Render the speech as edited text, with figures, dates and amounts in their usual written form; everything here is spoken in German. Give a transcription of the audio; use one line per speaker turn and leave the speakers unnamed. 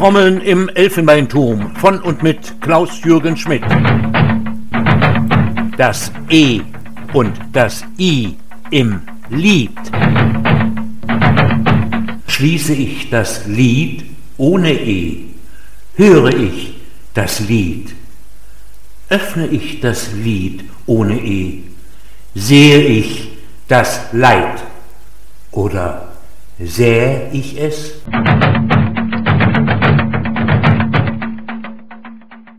Trommeln im Elfenbeinturm von und mit Klaus-Jürgen Schmidt. Das E und das I im Lied. Schließe ich das Lied ohne E, höre ich das Lied. Öffne ich das Lied ohne E, sehe ich das Leid. Oder sähe ich es?